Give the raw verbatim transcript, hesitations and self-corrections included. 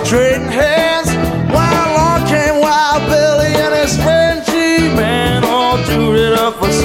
trading hands. While along came Wild Billy and his friend G-Man, all suited up for